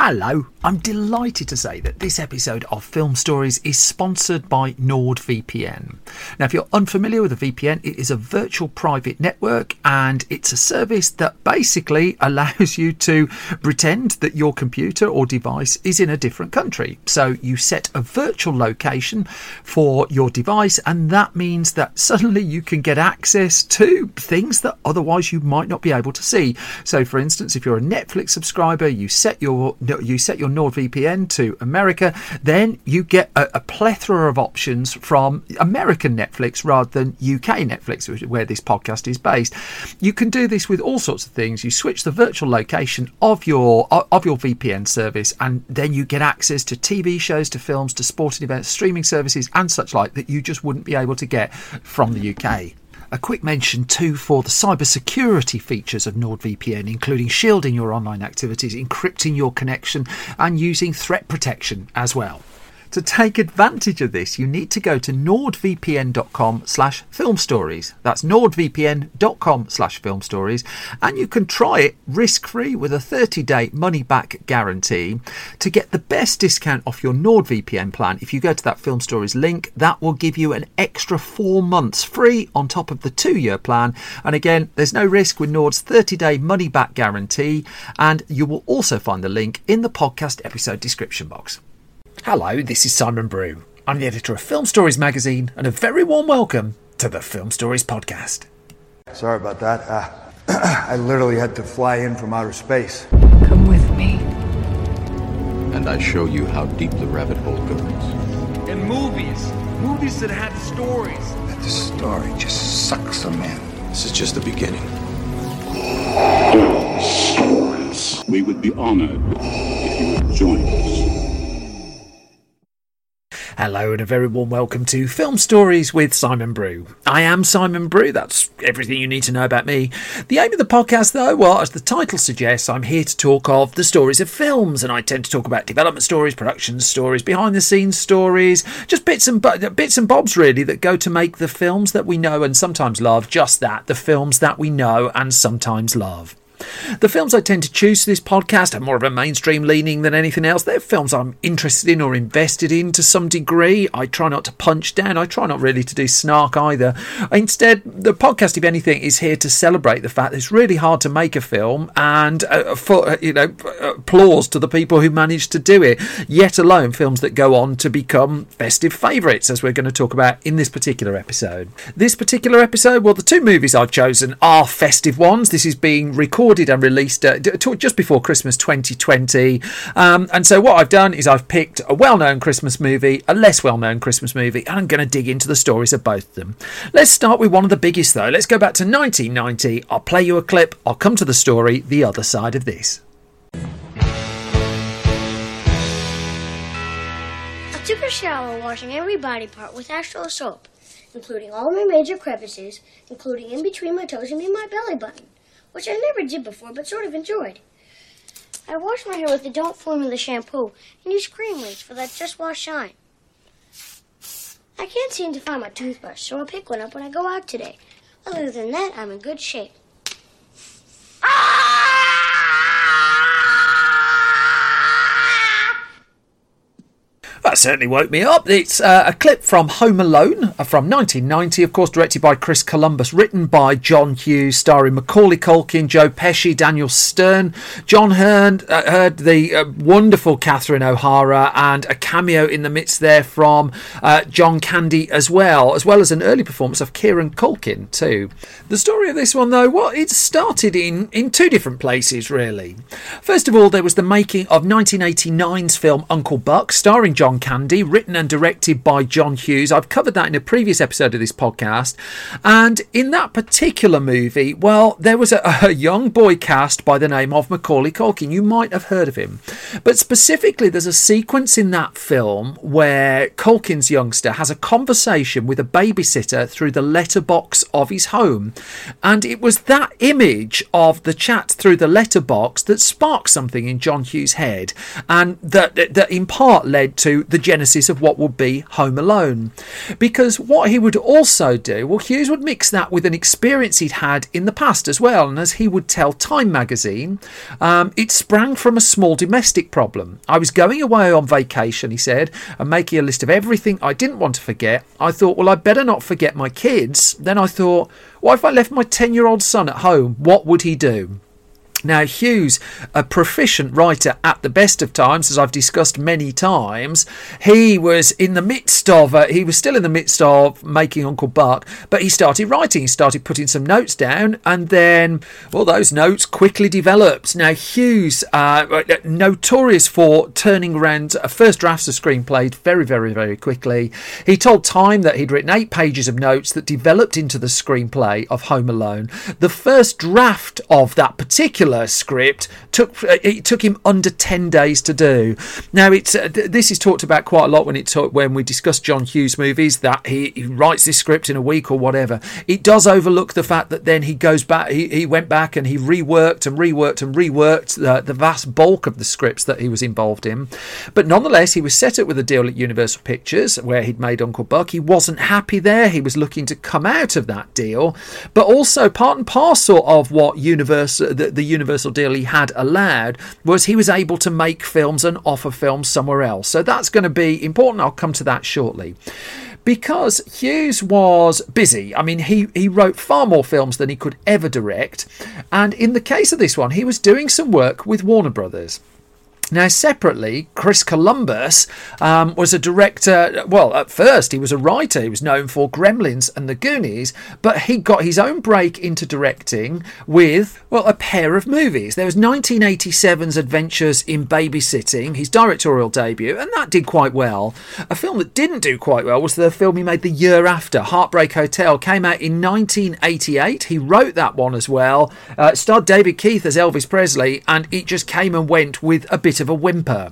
Hello, I'm delighted to say that this episode of Film Stories is sponsored by NordVPN. Now, if you're unfamiliar with a VPN, it is a virtual private network and it's a service that basically allows you to pretend that your computer or device is in a different country. So you set a virtual location for your device and that means that suddenly you can get access to things that otherwise you might not be able to see. So for instance, if you're a Netflix subscriber, you set your NordVPN to America, then you get a plethora of options from American Netflix rather than UK Netflix, which is where this podcast is based. You can do this with all sorts of things. You switch the virtual location of your VPN service, and then you get access to TV shows, to films, to sporting events, streaming services, and such like that you just wouldn't be able to get from the UK. A quick mention too for the cybersecurity features of NordVPN, including shielding your online activities, encrypting your connection and using threat protection as well. To take advantage of this, you need to go to nordvpn.com/filmstories. That's nordvpn.com/filmstories, and you can try it risk-free with a 30-day money-back guarantee. To get the best discount off your NordVPN plan, if you go to that Film Stories link, that will give you an extra 4 months free on top of the 2-year plan. And again, there's no risk with Nord's 30-day money-back guarantee, and you will also find the link in the podcast episode description box. Hello, this is Simon Brew. I'm the editor of Film Stories magazine, and a very warm welcome to the Film Stories podcast. Sorry about that. I literally had to fly in from outer space. Come with me. And I show you how deep the rabbit hole goes. And movies that had stories. That the story just sucks them in. This is just the beginning. Film Stories. We would be honored if you would join us. Hello and a very warm welcome to Film Stories with Simon Brew. I am Simon Brew, that's everything you need to know about me. The aim of the podcast though, well, as the title suggests, I'm here to talk of the stories of films, and I tend to talk about development stories, production stories, behind the scenes stories, just bits and bobs really that go to make the films that we know and sometimes love, just that, the films that we know and sometimes love. The films I tend to choose for this podcast have more of a mainstream leaning than anything else. They're films I'm interested in or invested in to some degree. I try not to punch down. I try not really to do snark either. Instead, the podcast, if anything, is here to celebrate the fact that it's really hard to make a film, and applause to the people who managed to do it, yet alone films that go on to become festive favourites, as we're going to talk about in this particular episode. Well, the two movies I've chosen are festive ones. This is being recorded and released just before Christmas 2020, and so what I've done is I've picked a well-known Christmas movie, a less well-known Christmas movie, and I'm going to dig into the stories of both of them. Let's start with one of the biggest though. Let's go back to 1990. I'll play you a clip, I'll come to the story the other side of this. I took a shower washing every body part with Astral soap, including all my major crevices, including in between my toes and in my belly button, which I never did before but sort of enjoyed. I washed my hair with the Don't Formula shampoo and used cream rinse for that Just Wash shine. I can't seem to find my toothbrush, so I'll pick one up when I go out today. Other than that, I'm in good shape. That certainly woke me up. It's a clip from Home Alone from 1990, of course, directed by Chris Columbus, written by John Hughes, starring Macaulay Culkin, Joe Pesci, Daniel Stern. John heard the wonderful Catherine O'Hara, and a cameo in the midst there from John Candy as well as an early performance of Kieran Culkin too. The story of this one though, well, it started in two different places really. First of all, there was the making of 1989's film Uncle Buck, starring John Candy, written and directed by John Hughes. I've covered that in a previous episode of this podcast. And in that particular movie, well, there was a young boy cast by the name of Macaulay Culkin. You might have heard of him. But specifically, there's a sequence in that film where Culkin's youngster has a conversation with a babysitter through the letterbox of his home. And it was that image of the chat through the letterbox that sparked something in John Hughes' head, and that in part led to the genesis of what would be Home Alone. Because what he would also do, well, Hughes would mix that with an experience he'd had in the past as well. And as he would tell Time magazine, it sprang from a small domestic basic problem. I was going away on vacation, he said, and making a list of everything I didn't want to forget. I thought, well, I better not forget my kids. Then I thought, what if I left my 10-year-old son at home? What would he do? Now, Hughes, a proficient writer at the best of times, as I've discussed many times, he was still in the midst of making Uncle Buck, but he started writing, he started putting some notes down, and then, well, those notes quickly developed. Now, Hughes, notorious for turning around first drafts of screenplays very, very, very quickly. He told Time that he'd written 8 pages of notes that developed into the screenplay of Home Alone. The first draft of that particular script took him under 10 days to do. Now, this is talked about quite a lot when we discuss John Hughes movies, that he writes this script in a week or whatever. It does overlook the fact that then he goes back, he went back and he reworked the vast bulk of the scripts that he was involved in. But nonetheless, he was set up with a deal at Universal Pictures where he'd made Uncle Buck. He wasn't happy there. He was looking to come out of that deal, but also part and parcel of what the Universal deal he had allowed was he was able to make films and offer films somewhere else. So that's going to be important. I'll come to that shortly. Because Hughes was busy. I mean, he wrote far more films than he could ever direct. And in the case of this one, he was doing some work with Warner Brothers. Now, separately, Chris Columbus was a director. Well, at first he was a writer. He was known for Gremlins and The Goonies, but he got his own break into directing with, well, a pair of movies. There was 1987's Adventures in Babysitting, his directorial debut, and that did quite well. A film that didn't do quite well was the film he made the year after, Heartbreak Hotel, came out in 1988. He wrote that one as well. It starred David Keith as Elvis Presley, and it just came and went with a bit of a whimper.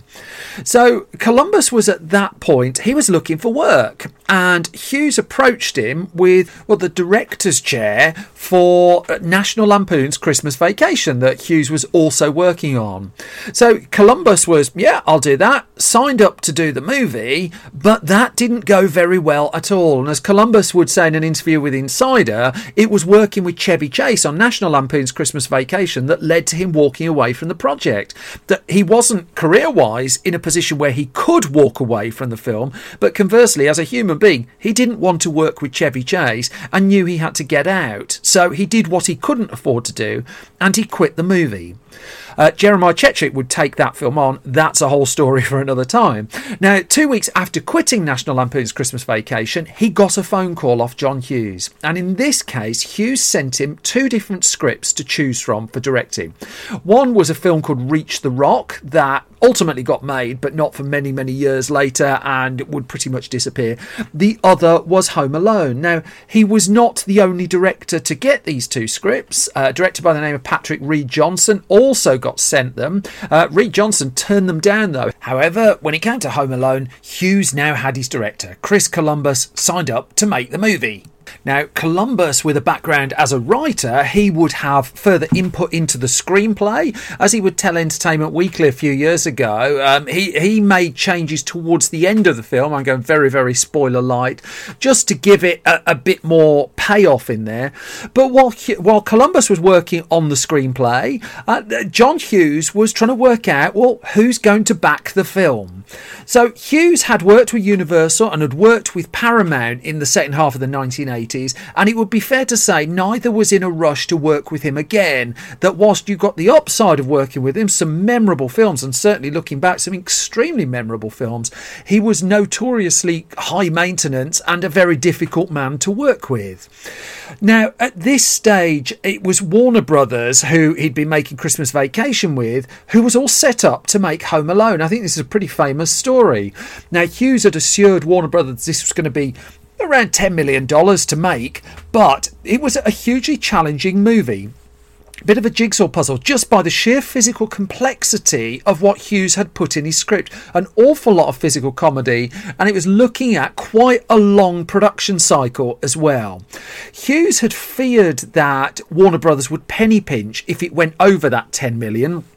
So Columbus was at that point, he was looking for work, and Hughes approached him with, well, the director's chair for National Lampoon's Christmas Vacation that Hughes was also working on. So Columbus was, yeah, I'll do that, signed up to do the movie, but that didn't go very well at all. And as Columbus would say in an interview with Insider, it was working with Chevy Chase on National Lampoon's Christmas Vacation that led to him walking away from the project. That he wasn't career-wise in a position where he could walk away from the film, but conversely, as a human being, he didn't want to work with Chevy Chase and knew he had to get out. So he did what he couldn't afford to do, and he quit the movie. Jeremiah Chechik would take that film on. That's a whole story for another time. Now, 2 weeks after quitting National Lampoon's Christmas Vacation, he got a phone call off John Hughes. And in this case, Hughes sent him 2 different scripts to choose from for directing. One was a film called Reach the Rock that ultimately got made, but not for many, many years later, and would pretty much disappear. The other was Home Alone. Now, he was not the only director to get these 2 scripts. A director by the name of Patrick Reed Johnson also got sent them. Reed Johnson turned them down, though. However, when it came to Home Alone, Hughes now had his director, Chris Columbus, signed up to make the movie. Now, Columbus, with a background as a writer, he would have further input into the screenplay. As he would tell Entertainment Weekly a few years ago, he made changes towards the end of the film. I'm going very, very spoiler light, just to give it a bit more payoff in there. But while Columbus was working on the screenplay, John Hughes was trying to work out, well, who's going to back the film? So Hughes had worked with Universal and had worked with Paramount in the second half of the 1980s, and it would be fair to say neither was in a rush to work with him again. That whilst you got the upside of working with him, some memorable films, and certainly looking back, some extremely memorable films, he was notoriously high maintenance and a very difficult man to work with. Now, at this stage, it was Warner Brothers, who he'd been making Christmas Vacation with, who was all set up to make Home Alone. I think this is a pretty famous story. Now, Hughes had assured Warner Brothers this was going to be around $10 million to make, but it was a hugely challenging movie. Bit of a jigsaw puzzle just by the sheer physical complexity of what Hughes had put in his script. An awful lot of physical comedy, and it was looking at quite a long production cycle as well. Hughes had feared that Warner Brothers would penny pinch if it went over that 10 million.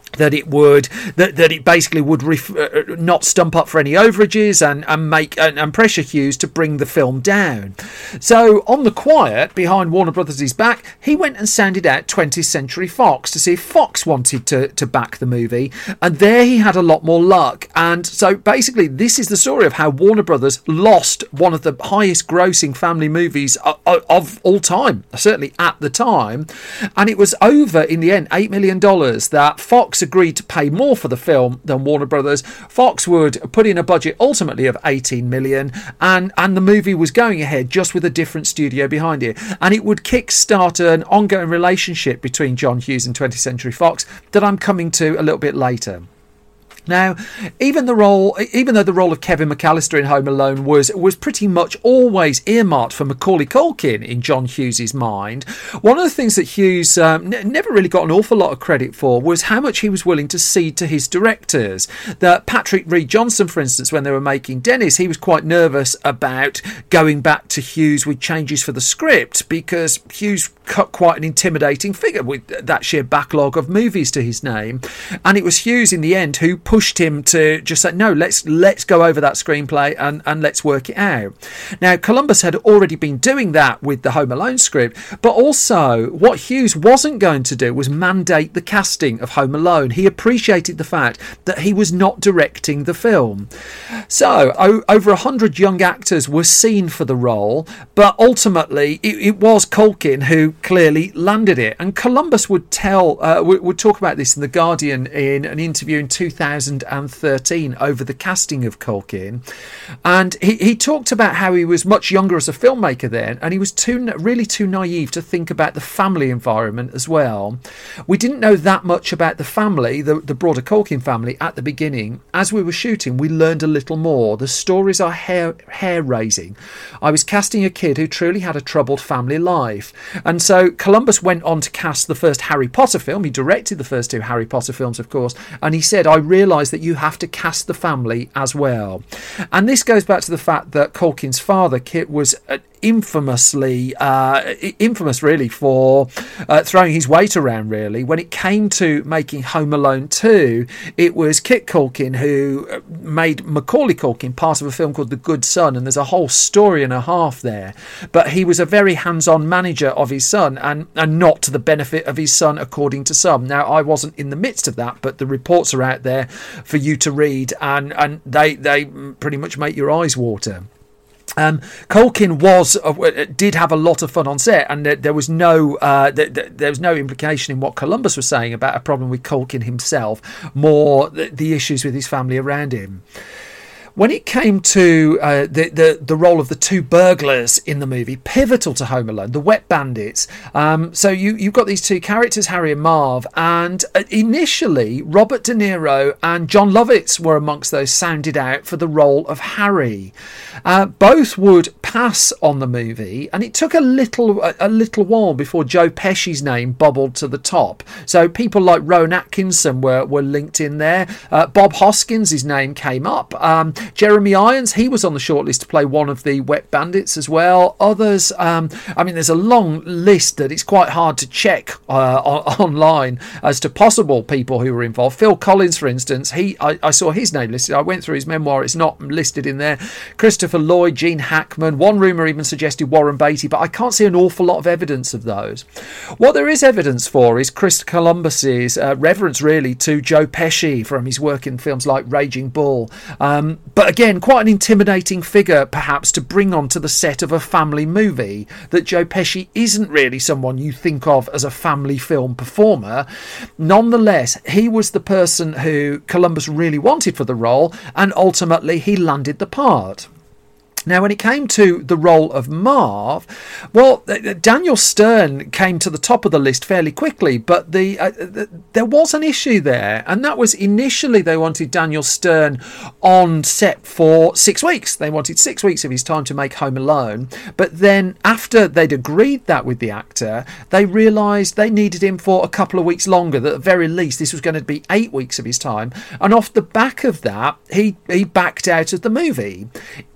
that it basically would not stump up for any overages and pressure Hughes to bring the film down. So on the quiet, behind Warner Brothers' back, he went and sounded out 20th Century Fox to see if Fox wanted to back the movie, and there he had a lot more luck. And so basically this is the story of how Warner Brothers lost one of the highest grossing family movies of all time, certainly at the time, and it was over in the end $8 million that Fox agreed to pay more for the film than Warner Brothers. Fox would put in a budget ultimately of 18 million, and the movie was going ahead just with a different studio behind it, and it would kickstart an ongoing relationship between John Hughes and 20th Century Fox that I'm coming to a little bit later. Now, even though the role of Kevin McAllister in Home Alone was pretty much always earmarked for Macaulay Culkin in John Hughes's mind, one of the things that Hughes never really got an awful lot of credit for was how much he was willing to cede to his directors. That Patrick Reed Johnson, for instance, when they were making Dennis, he was quite nervous about going back to Hughes with changes for the script because Hughes cut quite an intimidating figure with that sheer backlog of movies to his name, and it was Hughes in the end who pushed him to just say, no, let's go over that screenplay and let's work it out. Now, Columbus had already been doing that with the Home Alone script, but also what Hughes wasn't going to do was mandate the casting of Home Alone. He appreciated the fact that he was not directing the film. So over 100 young actors were seen for the role, but ultimately it was Culkin who clearly landed it. And Columbus would talk about this in The Guardian in an interview in 2013 over the casting of Culkin, and he talked about how he was much younger as a filmmaker then, and he was really too naive to think about the family environment as well. We didn't know that much about the family, the broader Culkin family, at the beginning. As we were shooting, we learned a little more. The stories are hair-raising. I was casting a kid who truly had a troubled family life, and so Columbus went on to cast the first Harry Potter film. He directed the first two Harry Potter films, of course, and he said, I realised that you have to cast the family as well. And this goes back to the fact that Culkin's father, Kit, was infamous really for throwing his weight around, really. When it came to making Home Alone 2, it was Kit Culkin who made Macaulay Culkin part of a film called The Good Son, and there's a whole story and a half there. But he was a very hands-on manager of his son, and not to the benefit of his son, according to some. Now, I wasn't in the midst of that, but the reports are out there for you to read, and they pretty much make your eyes water. Culkin did have a lot of fun on set, and there was no implication in what Columbus was saying about a problem with Culkin himself, more the issues with his family around him. When it came to the role of the two burglars in the movie, pivotal to Home Alone, the Wet Bandits. So you've got these two characters, Harry and Marv, and initially Robert De Niro and John Lovitz were amongst those sounded out for the role of Harry. Both would pass on the movie, and it took a little while before Joe Pesci's name bubbled to the top. So people like Rowan Atkinson were linked in there. Bob Hoskins, his name came up. Jeremy Irons, he was on the shortlist to play one of the Wet Bandits as well. Others, there's a long list that it's quite hard to check online as to possible people who were involved. Phil Collins, for instance, I saw his name listed. I went through his memoir. It's not listed in there. Christopher Lloyd, Gene Hackman. One rumour even suggested Warren Beatty, but I can't see an awful lot of evidence of those. What there is evidence for is Chris Columbus's reverence, really, to Joe Pesci from his work in films like Raging Bull. But again, quite an intimidating figure, perhaps, to bring onto the set of a family movie, that Joe Pesci isn't really someone you think of as a family film performer. Nonetheless, he was the person who Columbus really wanted for the role, and ultimately he landed the part. Now, when it came to the role of Marv, well, Daniel Stern came to the top of the list fairly quickly, but there was an issue there, and that was initially they wanted Daniel Stern on set for 6 weeks. They wanted 6 weeks of his time to make Home Alone, but then after they'd agreed that with the actor, they realised they needed him for a couple of weeks longer, that at the very least this was going to be 8 weeks of his time, and off the back of that, he backed out of the movie.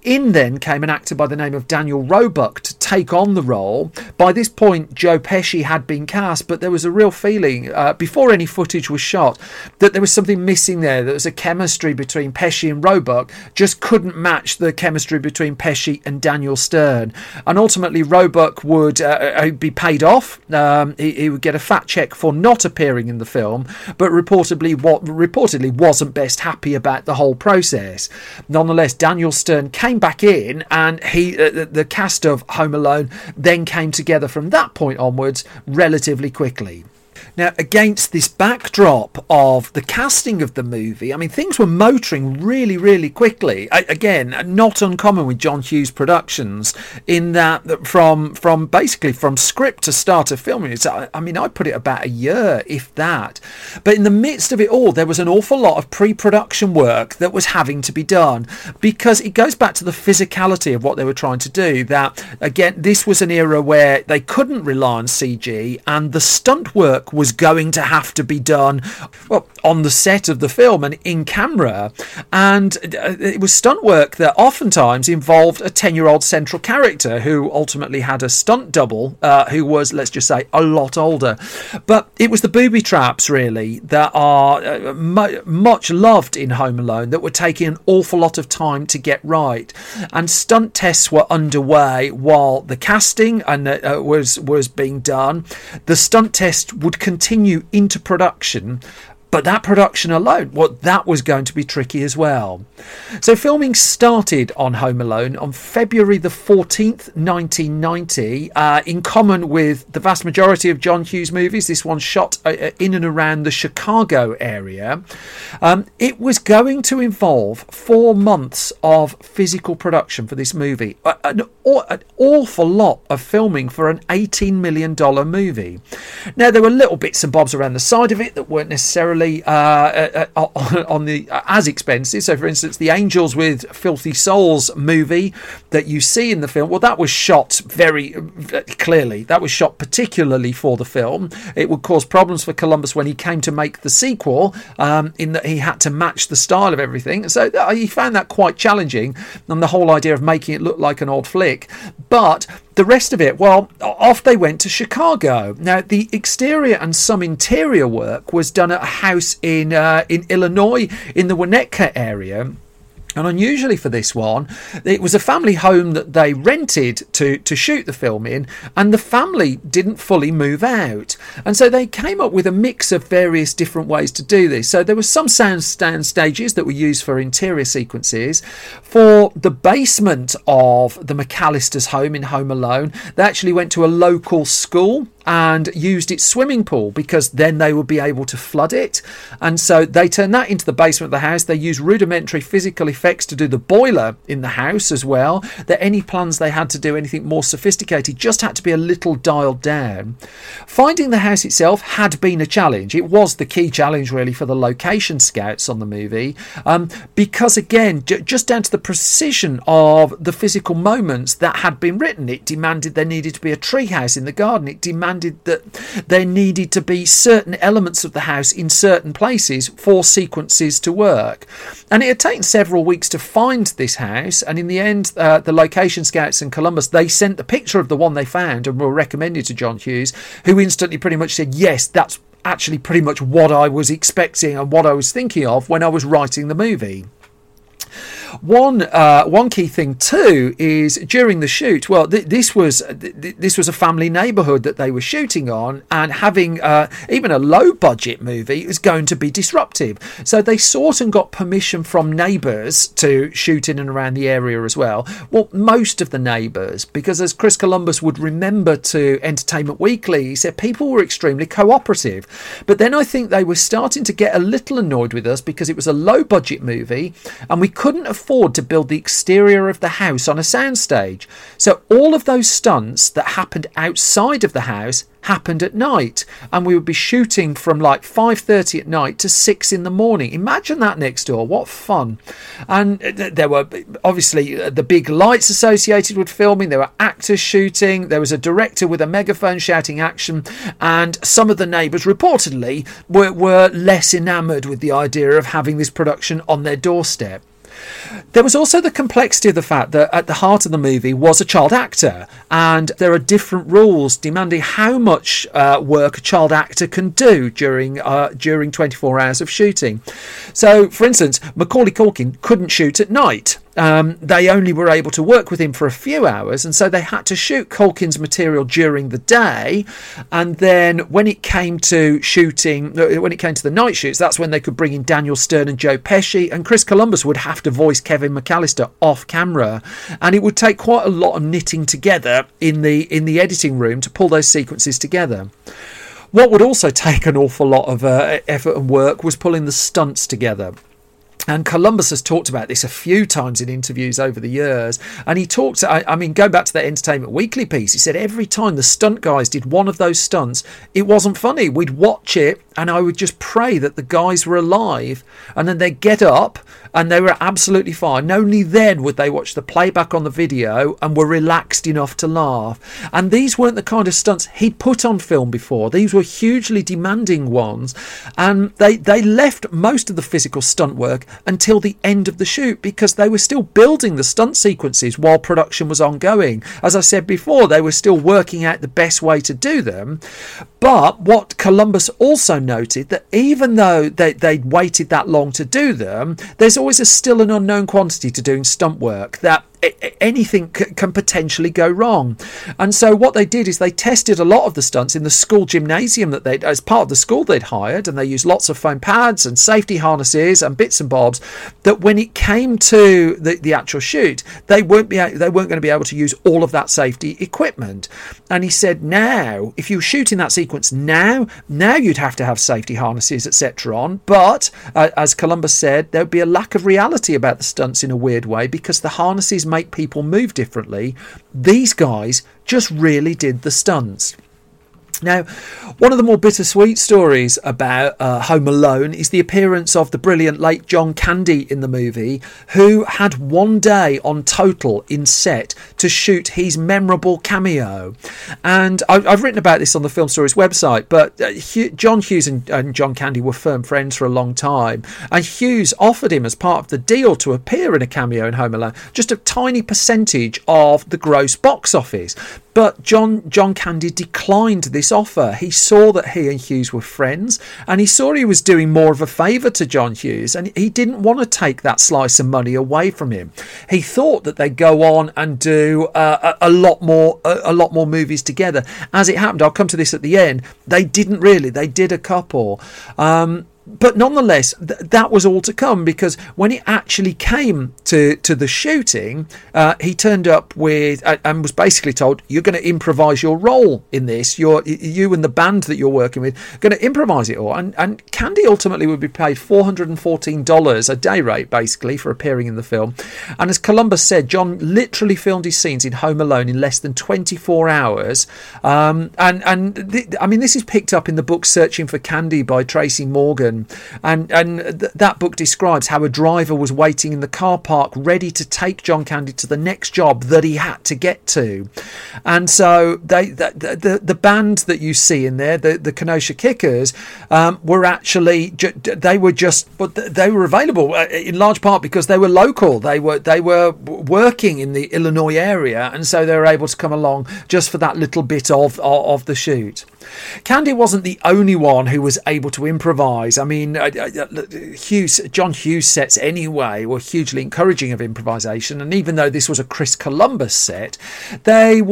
In then came an actor by the name of Daniel Roebuck to take on the role. By this point, Joe Pesci had been cast, but there was a real feeling, before any footage was shot, that there was something missing there. There was a chemistry between Pesci and Roebuck, just couldn't match the chemistry between Pesci and Daniel Stern. And ultimately, Roebuck would be paid off. He would get a fat check for not appearing in the film, but reportedly wasn't best happy about the whole process. Nonetheless, Daniel Stern came back in, and the cast of Home Alone then came together from that point onwards relatively quickly. Now, against this backdrop of the casting of the movie, I mean, things were motoring really, really quickly. Again, not uncommon with John Hughes Productions, in that from script to start of filming, I put it about a year, if that. But in the midst of it all, there was an awful lot of pre-production work that was having to be done, because it goes back to the physicality of what they were trying to do. That, again, this was an era where they couldn't rely on CG, and the stunt work was going to have to be done, well, on the set of the film and in camera. And it was stunt work that oftentimes involved a 10-year-old central character who ultimately had a stunt double who was, let's just say, a lot older. But it was the booby traps, really, that are much loved in Home Alone, that were taking an awful lot of time to get right. And stunt tests were underway while the casting was being done. The stunt test would continue into production, but that production alone, that was going to be tricky as well. So filming started on Home Alone on February the 14th, 1990. In common with the vast majority of John Hughes movies, this one shot in and around the Chicago area. It was going to involve 4 months of physical production for this movie. An awful lot of filming for an $18 million movie. Now, there were little bits and bobs around the side of it that weren't necessarily on the as expensive. So, for instance, the Angels with Filthy Souls movie that you see in the film, well, that was shot very clearly. That was shot particularly for the film. It would cause problems for Columbus when he came to make the sequel, in that he had to match the style of everything. So he found that quite challenging, and the whole idea of making it look like an old flick. But the rest of it, well, off they went to Chicago. Now, the exterior and some interior work was done at a house in Illinois, in the Winnetka area. And unusually for this one, it was a family home that they rented to shoot the film in, and the family didn't fully move out. And so they came up with a mix of various different ways to do this. So there were some sound stages that were used for interior sequences. For the basement of the McAllister's home in Home Alone, they actually went to a local school and used its swimming pool, because then they would be able to flood it. And so they turned that into the basement of the house. They used rudimentary physical effects to do the boiler in the house as well. That any plans they had to do anything more sophisticated just had to be a little dialed down. Finding the house itself had been a challenge. It was the key challenge really for the location scouts on the movie, because again, just down to the precision of the physical moments that had been written. It demanded there needed to be a treehouse in the garden. It demanded that there needed to be certain elements of the house in certain places for sequences to work. And it had taken several weeks to find this house, and in the end, the location scouts in Columbus, they sent the picture of the one they found and were recommended to John Hughes, who instantly pretty much said, yes, that's actually pretty much what I was expecting and what I was thinking of when I was writing the movie. One key thing too is during the shoot, well, this was a family neighbourhood that they were shooting on, and having even a low budget movie is going to be disruptive. So they sought and got permission from neighbours to shoot in and around the area as well. Well, most of the neighbours, because as Chris Columbus would remember to Entertainment Weekly, he said people were extremely cooperative. But then I think they were starting to get a little annoyed with us because it was a low budget movie and we couldn't afford to build the exterior of the house on a soundstage. So all of those stunts that happened outside of the house happened at night, and we would be shooting from like 5:30 at night to 6 in the morning. Imagine that next door. What fun. And there were obviously the big lights associated with filming. There were actors shooting. There was a director with a megaphone shouting action, and some of the neighbours reportedly were less enamoured with the idea of having this production on their doorstep. There was also the complexity of the fact that at the heart of the movie was a child actor, and there are different rules demanding how much work a child actor can do during 24 hours of shooting. So, for instance, Macaulay Culkin couldn't shoot at night. They only were able to work with him for a few hours, and so they had to shoot Culkin's material during the day, and then when it came to shooting, when it came to the night shoots, that's when they could bring in Daniel Stern and Joe Pesci, and Chris Columbus would have to voice Kevin McAllister off camera, and it would take quite a lot of knitting together in the editing room to pull those sequences together. What would also take an awful lot of effort and work was pulling the stunts together. And Columbus has talked about this a few times in interviews over the years. And he talked, I mean, going back to that Entertainment Weekly piece, he said every time the stunt guys did one of those stunts, it wasn't funny. We'd watch it and I would just pray that the guys were alive, and then they'd get up and they were absolutely fine. And only then would they watch the playback on the video and were relaxed enough to laugh. And these weren't the kind of stunts he'd put on film before. These were hugely demanding ones. And they left most of the physical stunt work until the end of the shoot because they were still building the stunt sequences while production was ongoing. As I said before, they were still working out the best way to do them. But what Columbus also noted, that even though they'd waited that long to do them, there's always still an unknown quantity to doing stunt work, that anything can potentially go wrong. And so what they did is they tested a lot of the stunts in the school gymnasium that they'd, as part of the school they'd hired, and they used lots of foam pads and safety harnesses and bits and bobs, that when it came to the actual shoot, they weren't going to be able to use all of that safety equipment. And he said, now if you were shooting that sequence now you'd have to have safety harnesses, etc. on, but as Columbus said, there'd be a lack of reality about the stunts in a weird way because the harnesses make people move differently. These guys just really did the stunts. Now, one of the more bittersweet stories about Home Alone is the appearance of the brilliant late John Candy in the movie, who had one day on total in set to shoot his memorable cameo. And I've written about this on the Film Stories website, but John Hughes and John Candy were firm friends for a long time. And Hughes offered him, as part of the deal, to appear in a cameo in Home Alone, just a tiny percentage of the gross box office. But John Candy declined this offer. He saw that he and Hughes were friends, and he saw he was doing more of a favour to John Hughes, and he didn't want to take that slice of money away from him. He thought that they'd go on and do a lot more movies together. As it happened, I'll come to this at the end, they didn't really. They did a couple. But nonetheless, that was all to come, because when it actually came to the shooting, he turned up with and was basically told, you're going to improvise your role in this. You and the band that you're working with are going to improvise it all. And Candy ultimately would be paid $414 a day rate, basically, for appearing in the film. And as Columbus said, John literally filmed his scenes in Home Alone in less than 24 hours. I mean, this is picked up in the book Searching for Candy by Tracy Morgan. And that book describes how a driver was waiting in the car park ready to take John Candy to the next job that he had to get to. And so the band that you see in there, the Kenosha Kickers, were actually they were available in large part because they were local. They were working in the Illinois area, and so they were able to come along just for that little bit of the shoot. Candy wasn't the only one who was able to improvise. I mean, John Hughes sets anyway were hugely encouraging of improvisation, and even though this was a Chris Columbus set, the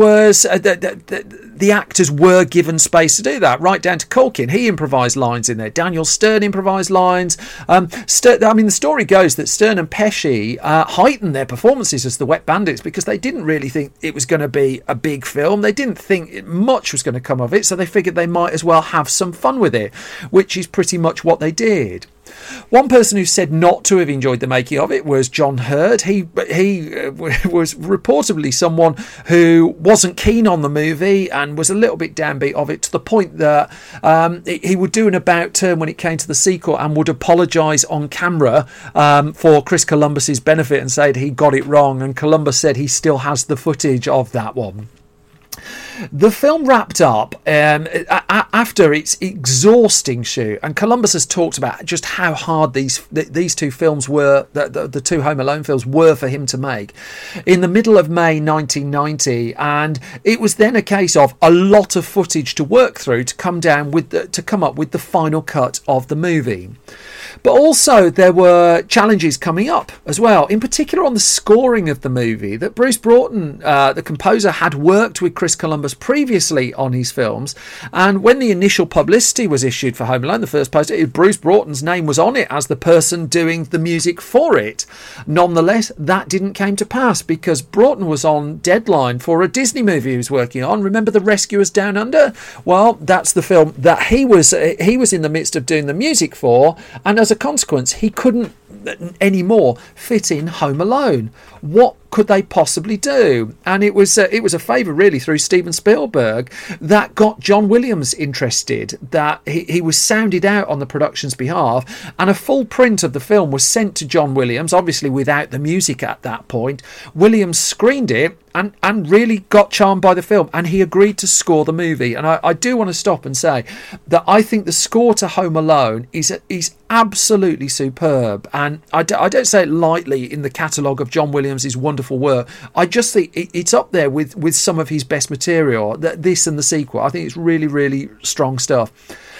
actors were given space to do that, right down to Culkin. He improvised lines in there. Daniel Stern improvised lines. The story goes that Stern and Pesci heightened their performances as the Wet Bandits because they didn't really think it was going to be a big film. They didn't think much was going to come of it, so they figured they might as well have some fun with it, which is pretty much what they did. One person who said not to have enjoyed the making of it was John Hurd. He was reportedly someone who wasn't keen on the movie and was a little bit downbeat of it, to the point that he would do an about turn when it came to the sequel and would apologise on camera for Chris Columbus's benefit and say he got it wrong, and Columbus said he still has the footage of that one. The film wrapped up after its exhausting shoot, and Columbus has talked about just how hard these two films were, the two Home Alone films were for him to make, in the middle of May 1990, and it was then a case of a lot of footage to work through to come up with the final cut of the movie. But also there were challenges coming up as well, in particular on the scoring of the movie, that Bruce Broughton, the composer, had worked with Chris Columbus previously on his films, and when the initial publicity was issued for Home Alone, the first poster, Bruce Broughton's name was on it as the person doing the music for it. Nonetheless, that didn't come to pass because Broughton was on deadline for a Disney movie he was working on. Remember The Rescuers Down Under? Well, that's the film that he was in the midst of doing the music for, and as a consequence, he couldn't anymore fit in Home Alone. What could they possibly do? And it was a favour really through Steven Spielberg that got John Williams interested, that he was sounded out on the production's behalf, and a full print of the film was sent to John Williams, obviously without the music at that point. Williams screened it and really got charmed by the film, and he agreed to score the movie. And I do want to stop and say that I think the score to Home Alone is absolutely superb, and I don't say it lightly in the catalogue of John Williams' wonderful work. I just think it's up there with some of his best material, this and the sequel. I think it's really, really strong stuff.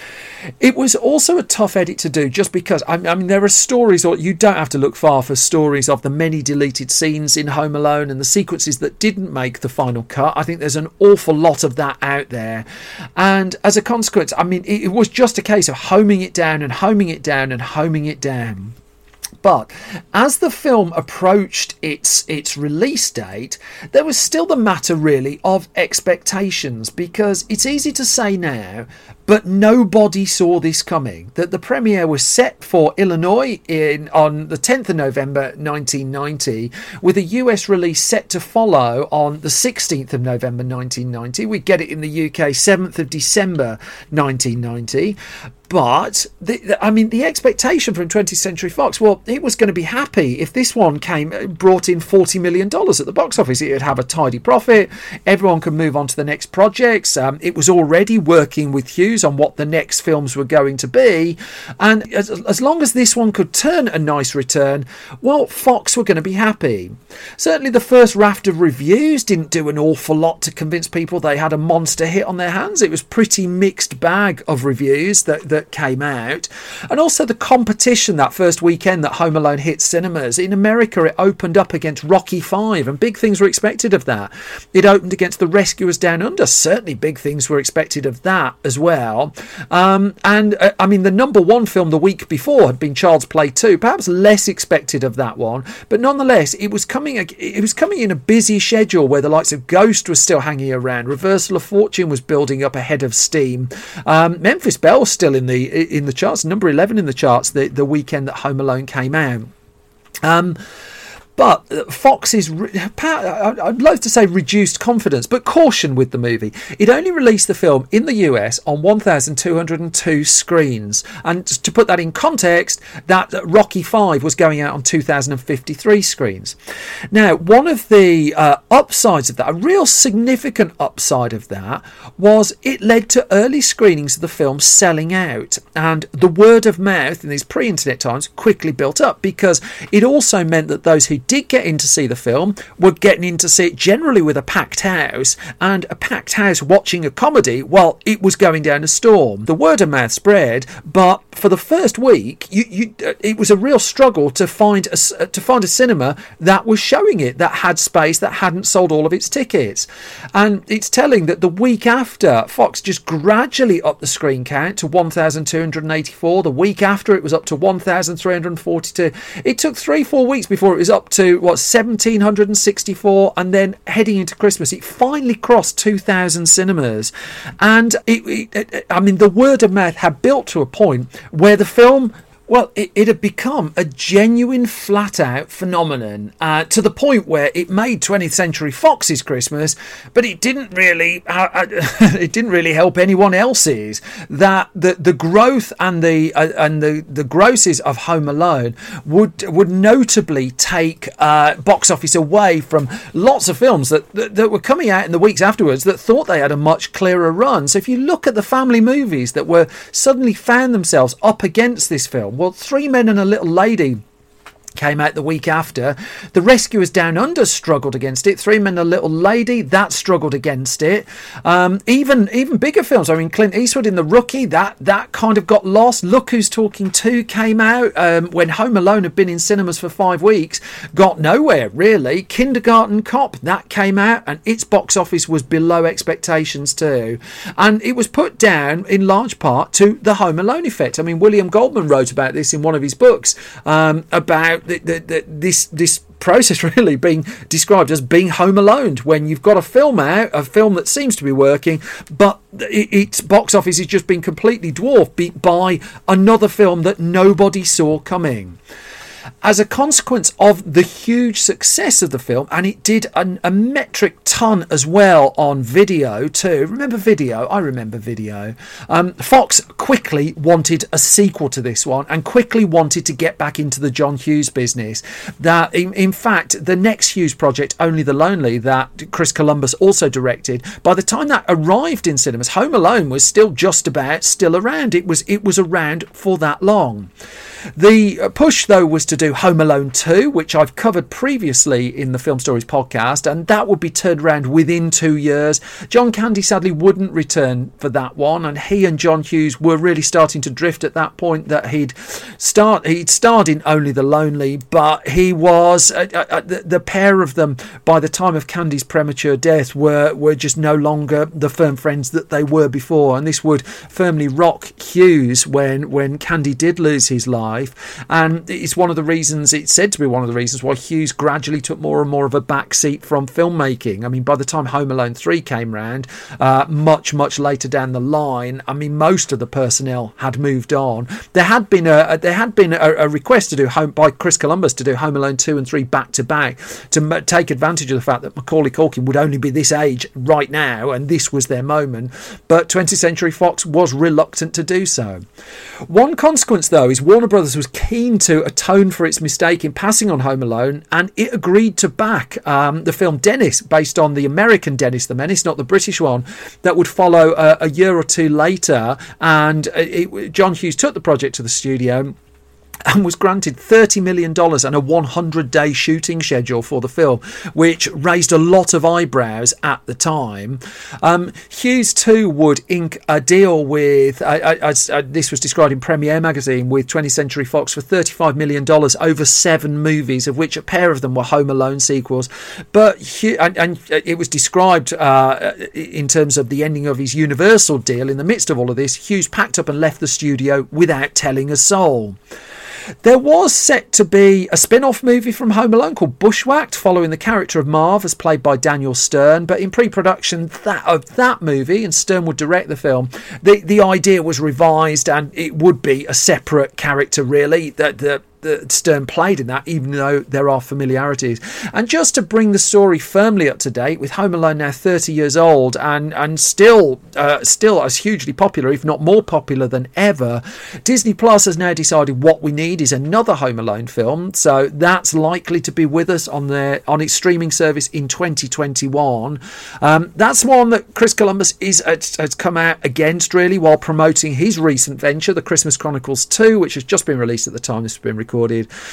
It was also a tough edit to do, just because, I mean, there are stories, or you don't have to look far for stories of the many deleted scenes in Home Alone and the sequences that didn't make the final cut. I think there's an awful lot of that out there. And as a consequence, I mean, it was just a case of homing it down and homing it down and homing it down. But as the film approached its release date, there was still the matter really of expectations, because it's easy to say now, but nobody saw this coming, that the premiere was set for Illinois on the 10th of November 1990, with a US release set to follow on the 16th of November 1990. We get it in the UK 7th of December 1990. But, the expectation from 20th Century Fox, well, it was going to be happy if this one brought in $40 million at the box office. It would have a tidy profit. Everyone could move on to the next projects. It was already working with Hughes on what the next films were going to be. And as long as this one could turn a nice return, well, Fox were going to be happy. Certainly the first raft of reviews didn't do an awful lot to convince people they had a monster hit on their hands. It was pretty mixed bag of reviews that came out. And also the competition that first weekend that Home Alone hit cinemas. In America, it opened up against Rocky V, and big things were expected of that. It opened against The Rescuers Down Under. Certainly big things were expected of that as well. The number one film the week before had been Child's Play 2. Perhaps less expected of that one, but nonetheless, it was coming in a busy schedule where the likes of Ghost was still hanging around. Reversal of Fortune was building up ahead of steam. Memphis Belle was still in the charts, number 11 in the charts the weekend that Home Alone came out. But Fox's, I'd love to say reduced confidence, but caution with the movie. It only released the film in the US on 1,202 screens. And to put that in context, that Rocky V was going out on 2,053 screens. Now, one of the upsides of that, a real significant upside of that, was it led to early screenings of the film selling out. And the word of mouth in these pre-internet times quickly built up, because it also meant that those who did get in to see the film were getting in to see it generally with a packed house, and a packed house watching a comedy, well, it was going down a storm. The word of mouth spread, but for the first week, it was a real struggle to find a cinema that was showing it, that had space, that hadn't sold all of its tickets. And it's telling that the week after, Fox just gradually upped the screen count to 1,284. The week after, it was up to 1,342. It took 3-4 weeks before it was up to 1,764, and then heading into Christmas, it finally crossed 2,000 cinemas. And the word of mouth had built to a point where the film Well, it had become a genuine flat-out phenomenon to the point where it made 20th Century Fox's Christmas, but it didn't really help anyone else's. That the growth and the grosses of Home Alone would notably take box office away from lots of films that were coming out in the weeks afterwards that thought they had a much clearer run. So if you look at the family movies that were suddenly found themselves up against this film, well, Three Men and a Little Lady came out the week after. The Rescuers Down Under struggled against it. Three Men and a Little Lady, that struggled against it. Even bigger films. I mean, Clint Eastwood in The Rookie, that kind of got lost. Look Who's Talking 2 came out when Home Alone had been in cinemas for 5 weeks. Got nowhere, really. Kindergarten Cop, that came out, and its box office was below expectations too. And it was put down in large part to the Home Alone effect. I mean, William Goldman wrote about this in one of his books, about this process really being described as being Home Alone, when you've got a film that seems to be working, but its box office has just been completely dwarfed by another film that nobody saw coming. As a consequence of the huge success of the film, and it did a metric ton as well on video too. Remember video? I remember video. Fox quickly wanted a sequel to this one and quickly wanted to get back into the John Hughes business. That in fact, the next Hughes project, Only the Lonely, that Chris Columbus also directed, by the time that arrived in cinemas, Home Alone was still just about still around. It was around for that long. The push, though, was to do Home Alone 2, which I've covered previously in the Film Stories podcast, and that would be turned around within 2 years. John Candy sadly wouldn't return for that one, and he and John Hughes were really starting to drift at that point. That he'd starred in Only the Lonely, but he was the pair of them by the time of Candy's premature death were just no longer the firm friends that they were before, and this would firmly rock Hughes when Candy did lose his life. And it's said to be one of the reasons why Hughes gradually took more and more of a backseat from filmmaking. I mean, by the time Home Alone 3 came round, much later down the line, I mean, most of the personnel had moved on. There had been a request to do by Chris Columbus to do Home Alone 2 and 3 back to back to take advantage of the fact that Macaulay Culkin would only be this age right now, and this was their moment. But 20th Century Fox was reluctant to do so. One consequence, though, is Warner Brothers was keen to atone for its mistake in passing on Home Alone, and it agreed to back the film Dennis, based on the American Dennis the Menace, not the British one, that would follow a year or two later. And John Hughes took the project to the studio and was granted $30 million and a 100-day shooting schedule for the film, which raised a lot of eyebrows at the time. Hughes too would ink a deal with, this was described in Premiere magazine, with 20th Century Fox for $35 million over 7 movies, of which a pair of them were Home Alone sequels. But and it was described in terms of the ending of his Universal deal. In the midst of all of this, Hughes packed up and left the studio without telling a soul. There was set to be a spin-off movie from Home Alone called Bushwhacked, following the character of Marv as played by Daniel Stern, but in pre-production of that movie, and Stern would direct the film, the idea was revised, and it would be a separate character really that Stern played in that, even though there are familiarities. And just to bring the story firmly up to date, with Home Alone now 30 years old and still as hugely popular, if not more popular than ever, Disney Plus has now decided what we need is another Home Alone film. So that's likely to be with us on its streaming service in 2021. That's one that Chris Columbus has come out against, really, while promoting his recent venture, The Christmas Chronicles 2, which has just been released at the time this has been recorded.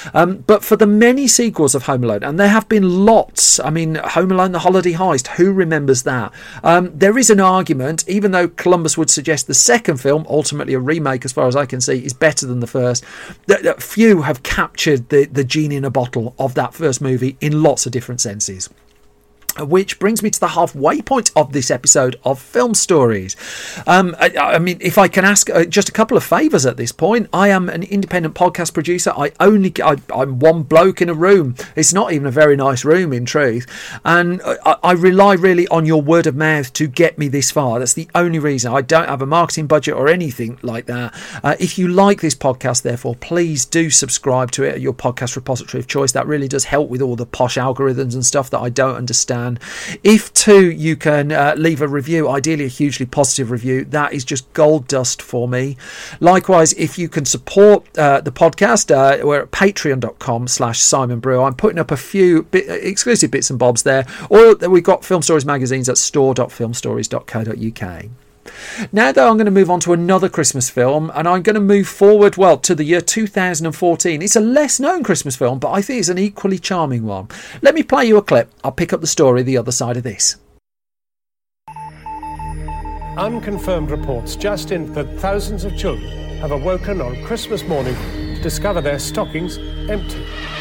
But for the many sequels of Home Alone, and there have been lots, I mean, Home Alone The Holiday Heist, who remembers that? There is an argument, even though Columbus would suggest the second film, ultimately a remake as far as I can see, is better than the first, that few have captured the genie in a bottle of that first movie in lots of different senses. Which brings me to the halfway point of this episode of Film Stories. I mean, if I can ask just a couple of favours at this point. I am an independent podcast producer. I'm one bloke in a room. It's not even a very nice room, in truth. And I rely really on your word of mouth to get me this far. That's the only reason. I don't have a marketing budget or anything like that. If you like this podcast, therefore, please do subscribe to it at your podcast repository of choice. That really does help with all the posh algorithms and stuff that I don't understand. If too you can leave a review, ideally a hugely positive review, that is just gold dust for me. Likewise, if you can support the podcast, we're at patreon.com/Simon Brew. I'm putting up a few exclusive bits and bobs there, or we've got Film Stories magazines at store.filmstories.co.uk. Now, though, I'm going to move on to another Christmas film, and I'm going to move forward, well, to the year 2014. It's a less-known Christmas film, but I think it's an equally charming one. Let me play you a clip. I'll pick up the story the other side of this. Unconfirmed reports just in that thousands of children have awoken on Christmas morning to discover their stockings empty.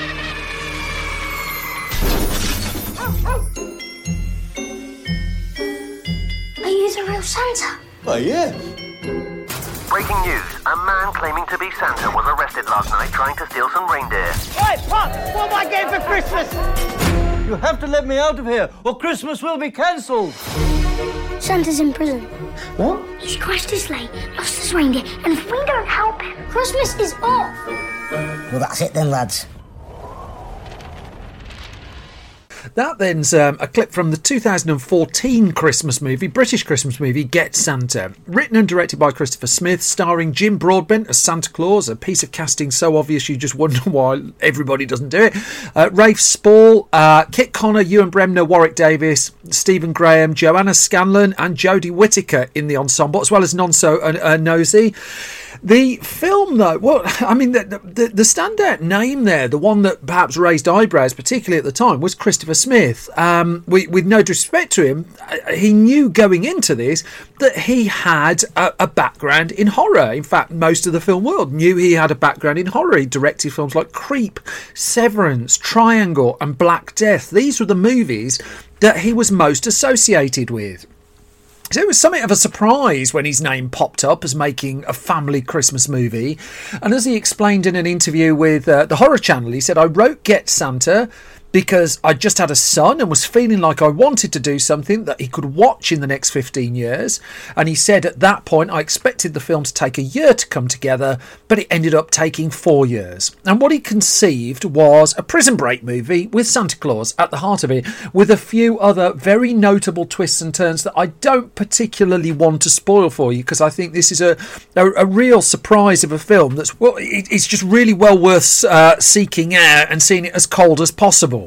Are you the real Santa? Oh, yeah. Breaking news. A man claiming to be Santa was arrested last night trying to steal some reindeer. Hey, Pop! What am I getting for Christmas? You have to let me out of here, or Christmas will be cancelled. Santa's in prison. What? He's crashed his sleigh, lost his reindeer, and if we don't help him, Christmas is off. Well, that's it then, lads. That then's a clip from the 2014 Christmas movie, British Christmas movie, Get Santa. Written and directed by Christopher Smith, starring Jim Broadbent as Santa Claus, a piece of casting so obvious you just wonder why everybody doesn't do it. Rafe Spall, Kit Connor, Ewan Bremner, Warwick Davis, Stephen Graham, Joanna Scanlon and Jodie Whittaker in the ensemble, as well as Nonso Nosey. The film, though, well, I mean, the standout name there, the one that perhaps raised eyebrows, particularly at the time, was Christopher Smith. With no disrespect to him, he knew going into this that he had a background in horror. In fact, most of the film world knew he had a background in horror. He directed films like Creep, Severance, Triangle and Black Death. These were the movies that he was most associated with. So it was something of a surprise when his name popped up as making a family Christmas movie. And as he explained in an interview with the Horror Channel, he said, I wrote Get Santa because I just had a son and was feeling like I wanted to do something that he could watch in the next 15 years. And he said at that point, I expected the film to take a year to come together, but it ended up taking 4 years. And what he conceived was a Prison Break movie with Santa Claus at the heart of it, with a few other very notable twists and turns that I don't particularly want to spoil for you, because I think this is a real surprise of a film that's, well, it's just really well worth seeking out and seeing it as cold as possible.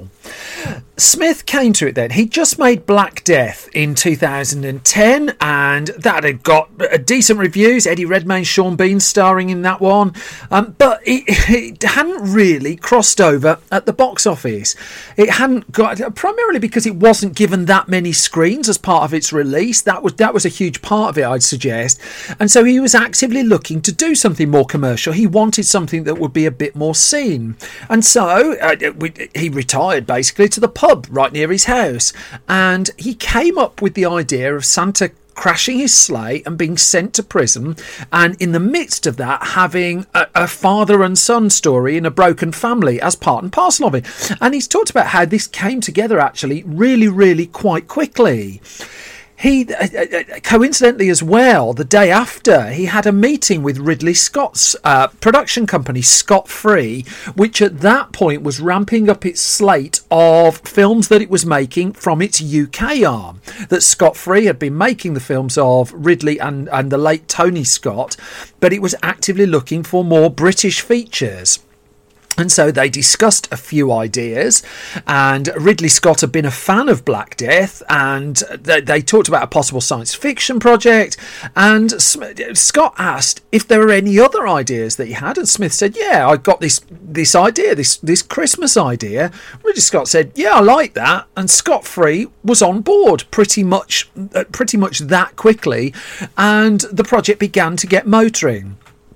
Smith came to it then. He just made Black Death in 2010, and that had got decent reviews. Eddie Redmayne, Sean Bean starring in that one, but it hadn't really crossed over at the box office. It hadn't got, primarily because it wasn't given that many screens as part of its release. That was a huge part of it, I'd suggest. And so he was actively looking to do something more commercial. He wanted something that would be a bit more seen, and so he retired basically to the pub right near his house, and he came up with the idea of Santa crashing his sleigh and being sent to prison, and in the midst of that having a father and son story in a broken family as part and parcel of it. And he's talked about how this came together actually really quite quickly. He, coincidentally as well, the day after, he had a meeting with Ridley Scott's production company, Scott Free, which at that point was ramping up its slate of films that it was making from its UK arm. That Scott Free had been making the films of Ridley and the late Tony Scott, but it was actively looking for more British features. And so they discussed a few ideas, and Ridley Scott had been a fan of Black Death, and they talked about a possible science fiction project, and Scott asked if there were any other ideas that he had, and Smith said, yeah, I got this idea, this Christmas idea. Ridley Scott said, yeah, I like that, and Scott Free was on board pretty much that quickly, and the project began to get motoring.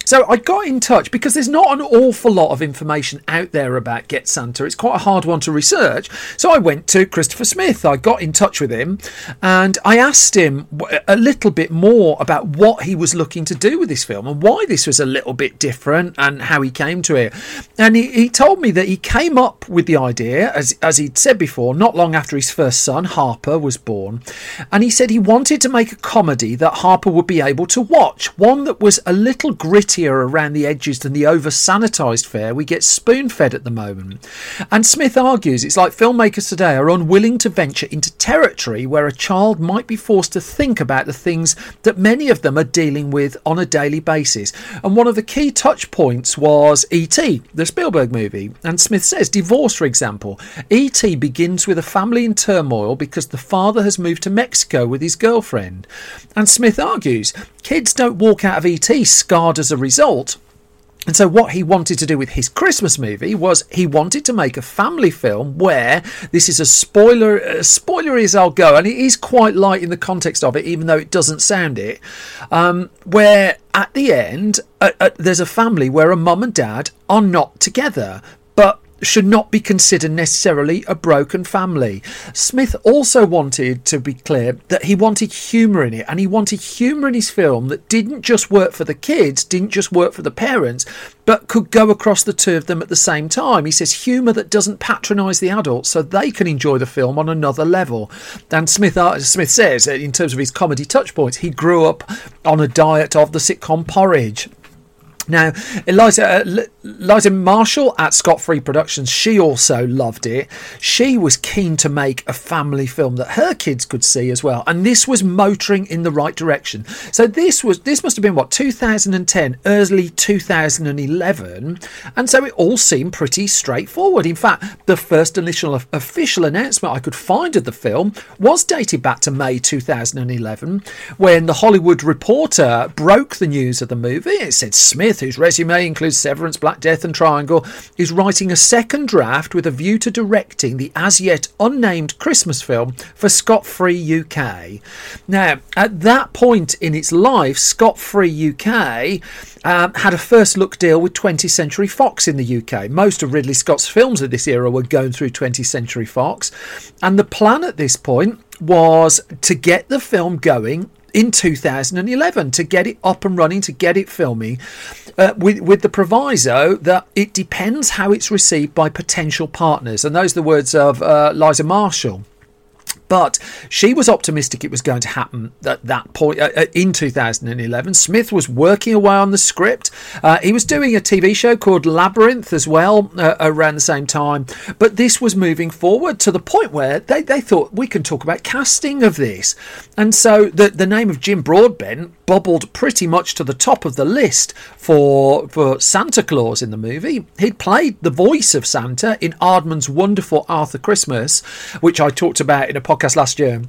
So I got in touch because there's not an awful lot of information out there about Get Santa. It's quite a hard one to research. So I went to Christopher Smith. I got in touch with him and I asked him a little bit more about what he was looking to do with this film and why this was a little bit different and how he came to it. And he told me that he came up with the idea, as he'd said before, not long after his first son, Harper, was born. And he said he wanted to make a comedy that Harper would be able to watch, one that was a little grittier around the edges than the over-sanitised fare we get spoon-fed at the moment. And Smith argues it's like filmmakers today are unwilling to venture into territory where a child might be forced to think about the things that many of them are dealing with on a daily basis. And one of the key touch points was E.T., the Spielberg movie. And Smith says, Divorce, for example. E.T. begins with a family in turmoil because the father has moved to Mexico with his girlfriend. And Smith argues, kids don't walk out of E.T. scarred as a result. And so what he wanted to do with his Christmas movie was he wanted to make a family film where, this is as spoilery as I'll go, and it is quite light in the context of it, even though it doesn't sound it, where at the end there's a family where a mum and dad are not together, but should not be considered necessarily a broken family. Smith also wanted to be clear that he wanted humour in it, and he wanted humour in his film that didn't just work for the kids, didn't just work for the parents, but could go across the two of them at the same time. He says humour that doesn't patronise the adults so they can enjoy the film on another level. And Smith says, in terms of his comedy touch points, he grew up on a diet of the sitcom Porridge. Now, Eliza Marshall at Scott Free Productions, she also loved it. She was keen to make a family film that her kids could see as well. And this was motoring in the right direction. So this must have been, 2010, early 2011. And so it all seemed pretty straightforward. In fact, the first initial official announcement I could find of the film was dated back to May 2011, when the Hollywood Reporter broke the news of the movie. It said Smith, whose resume includes Severance, Black Death and Triangle, is writing a second draft with a view to directing the as yet unnamed Christmas film for Scott Free UK. Now, at that point in its life, Scott Free UK had a first look deal with 20th Century Fox in the UK. Most of Ridley Scott's films of this era were going through 20th Century Fox, and the plan at this point was to get the film going in 2011, to get it up and running, to get it filming, with the proviso that it depends how it's received by potential partners. And those are the words of Liza Marshall. But she was optimistic it was going to happen at that point in 2011. Smith was working away on the script. He was doing a TV show called Labyrinth as well around the same time. But this was moving forward to the point where they thought, we can talk about casting of this. And so the name of Jim Broadbent bubbled pretty much to the top of the list for Santa Claus in the movie. He'd played the voice of Santa in Aardman's wonderful Arthur Christmas, which I talked about in a podcast last year.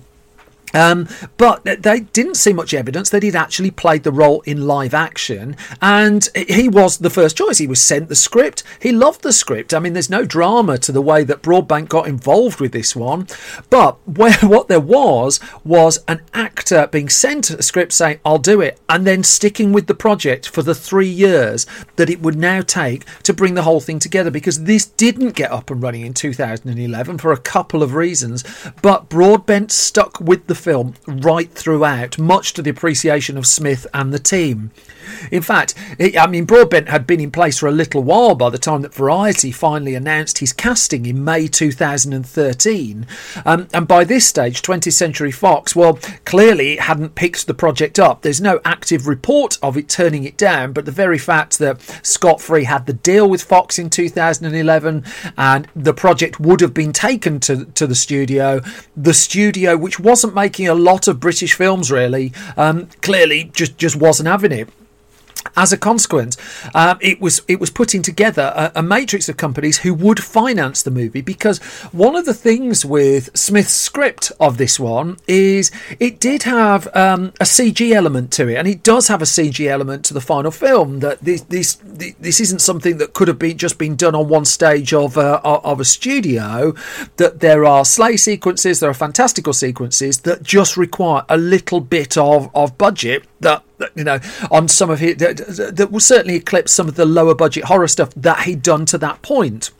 But they didn't see much evidence that he'd actually played the role in live action, and he was the first choice. He was sent the script. He loved the script. I mean, there's no drama to the way that Broadbent got involved with this one, but what there was an actor being sent a script saying, I'll do it, and then sticking with the project for the 3 years that it would now take to bring the whole thing together, because this didn't get up and running in 2011 for a couple of reasons, but Broadbent stuck with the film right throughout, much to the appreciation of Smith and the team. In fact, Broadbent had been in place for a little while by the time that Variety finally announced his casting in May 2013. And by this stage, 20th Century Fox, clearly hadn't picked the project up. There's no active report of it turning it down, but the very fact that Scott Free had the deal with Fox in 2011 and the project would have been taken to the studio which wasn't making a lot of British films really, clearly just wasn't having it. As a consequence, it was putting together a matrix of companies who would finance the movie, because one of the things with Smith's script of this one is it did have a CG element to it, and it does have a CG element to the final film. That this isn't something that could have been done on one stage of a studio. That there are sleigh sequences, there are fantastical sequences that just require a little bit of budget that on some of it that will certainly eclipse some of the lower budget horror stuff that he'd done to that point.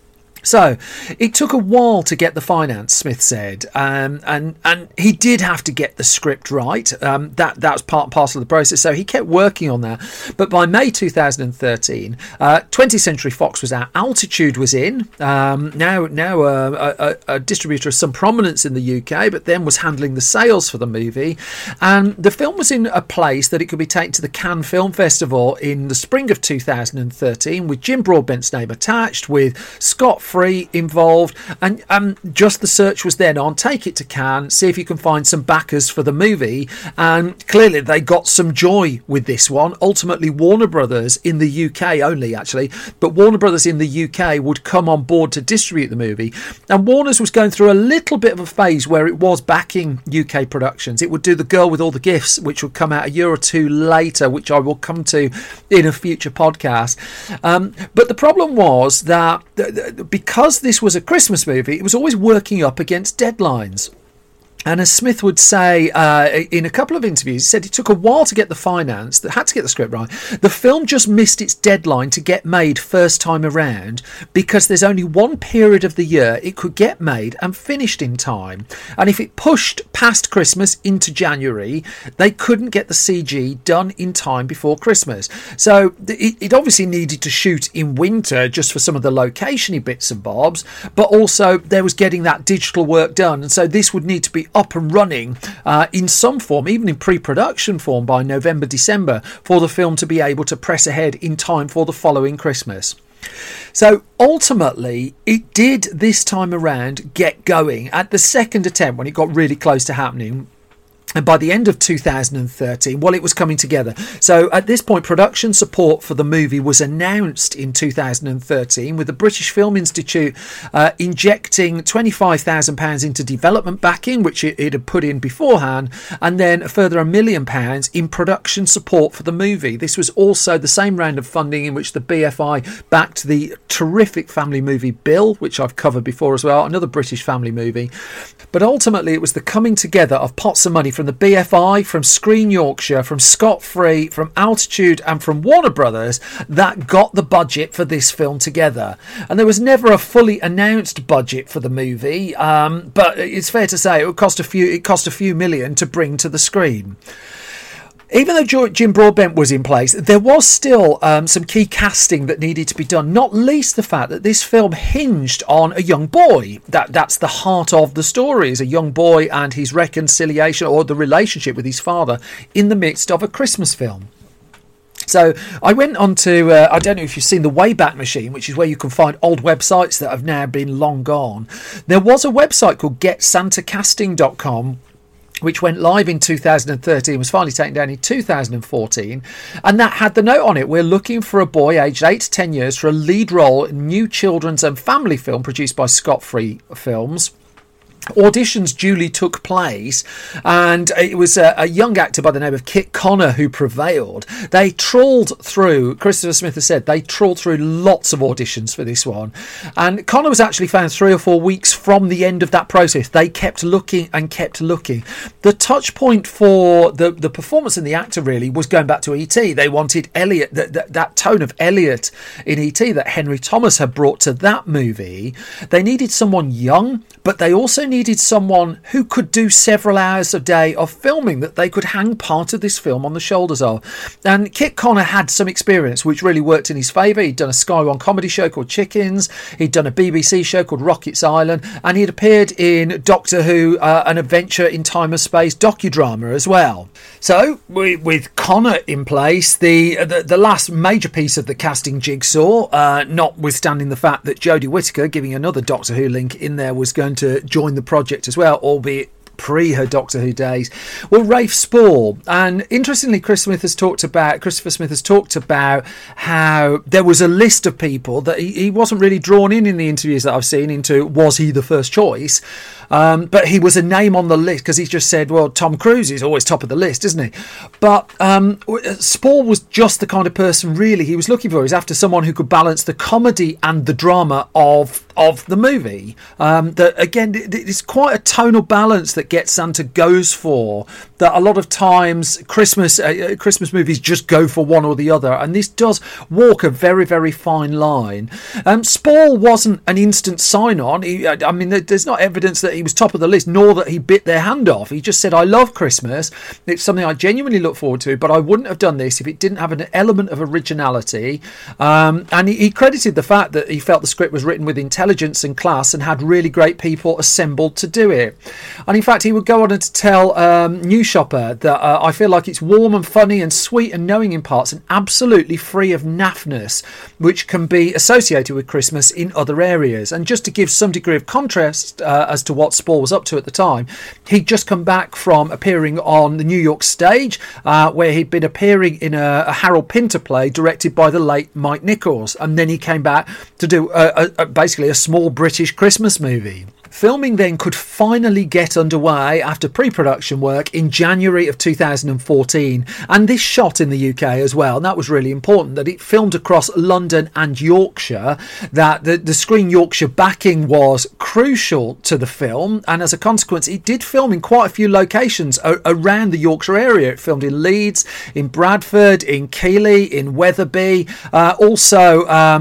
So it took a while to get the finance, Smith said, and he did have to get the script right. That was part and parcel of the process. So he kept working on that. But by May 2013, 20th Century Fox was out. Altitude was in. Now a distributor of some prominence in the UK, but then was handling the sales for the movie. And the film was in a place that it could be taken to the Cannes Film Festival in the spring of 2013, with Jim Broadbent's name attached, with Scott Free involved, and just the search was then on, take it to Cannes, see if you can find some backers for the movie, and clearly they got some joy with this one. Ultimately, Warner Brothers in the UK only, actually, but Warner Brothers in the UK would come on board to distribute the movie, and Warner's was going through a little bit of a phase where it was backing UK productions. It would do The Girl with All the Gifts, which would come out a year or two later, which I will come to in a future podcast, but the problem was that because this was a Christmas movie, it was always working up against deadlines. And as Smith would say in a couple of interviews, he said it took a while to get the finance, that had to get the script right. The film just missed its deadline to get made first time around because there's only one period of the year it could get made and finished in time. And if it pushed past Christmas into January, they couldn't get the CG done in time before Christmas. So it obviously needed to shoot in winter just for some of the location-y bits and bobs, but also there was getting that digital work done. And so this would need to be up and running in some form, even in pre-production form, by November, December, for the film to be able to press ahead in time for the following Christmas. So ultimately, it did this time around get going at the second attempt when it got really close to happening. And by the end of 2013, it was coming together. So at this point, production support for the movie was announced in 2013, with the British Film Institute injecting £25,000 into development backing, which it had put in beforehand, and then a further £1 million in production support for the movie. This was also the same round of funding in which the BFI backed the terrific family movie Bill, which I've covered before as well, another British family movie. But ultimately, it was the coming together of pots of money from the BFI, from Screen Yorkshire, from Scott Free, from Altitude and from Warner Brothers that got the budget for this film together. And there was never a fully announced budget for the movie, but it's fair to say it cost a few million to bring to the screen. Even though Jim Broadbent was in place, there was still some key casting that needed to be done, not least the fact that this film hinged on a young boy. That's the heart of the story, is a young boy and his reconciliation, or the relationship with his father, in the midst of a Christmas film. So I went on to, I don't know if you've seen the Wayback Machine, which is where you can find old websites that have now been long gone. There was a website called GetSantaCasting.com, which went live in 2013, was finally taken down in 2014, and that had the note on it: we're looking for a boy aged 8 to 10 years for a lead role in a new children's and family film produced by Scott Free Films. Auditions duly took place, and it was a young actor by the name of Kit Connor who prevailed. They trawled through, Christopher Smith has said, they trawled through lots of auditions for this one, and Connor was actually found 3 or 4 weeks from the end of that process. They kept looking and kept looking. The touch point for the performance and the actor really was going back to E.T. They wanted Elliot, that tone of Elliot in E.T. that Henry Thomas had brought to that movie. They needed someone young, but they also needed someone who could do several hours a day of filming, that they could hang part of this film on the shoulders of. And Kit Connor had some experience which really worked in his favour. He'd done a Sky One comedy show called Chickens, he'd done a BBC show called Rocket's Island, and he'd appeared in Doctor Who, an Adventure in Time and Space docudrama as well. So with Connor in place, the last major piece of the casting jigsaw, notwithstanding the fact that Jodie Whittaker, giving another Doctor Who link in there, was going to join the project as well, albeit pre her Doctor Who days. Well, Rafe Spall, and interestingly, Christopher Smith has talked about how there was a list of people that he wasn't really drawn in the interviews that I've seen into, was he the first choice? But he was a name on the list because he just said, well, Tom Cruise is always top of the list, isn't he? But Spall was just the kind of person really he was looking for. He's after someone who could balance the comedy and the drama of of the movie. That again, it's quite a tonal balance that Get Santa goes for. That a lot of times Christmas movies just go for one or the other, and this does walk a very, very fine line. Spall wasn't an instant sign-on. There's not evidence that he was top of the list, nor that he bit their hand off. He just said, "I love Christmas. It's something I genuinely look forward to, but I wouldn't have done this if it didn't have an element of originality." And he credited the fact that he felt the script was written with intelligence and class and had really great people assembled to do it. And in fact, he would go on to tell New Shopper that I feel like it's warm and funny and sweet and knowing in parts and absolutely free of naffness, which can be associated with Christmas in other areas. And just to give some degree of contrast as to what Spall was up to at the time, he'd just come back from appearing on the New York stage, where he'd been appearing in a Harold Pinter play directed by the late Mike Nichols, and then he came back to do basically a small British Christmas movie. Filming then could finally get underway after pre-production work in January of 2014, and this shot in the UK as well, and that was really important, that it filmed across London and Yorkshire, that the Screen Yorkshire backing was crucial to the film, and as a consequence it did film in quite a few locations around the Yorkshire area. It filmed in Leeds, in Bradford, in Keighley, in Wetherby, also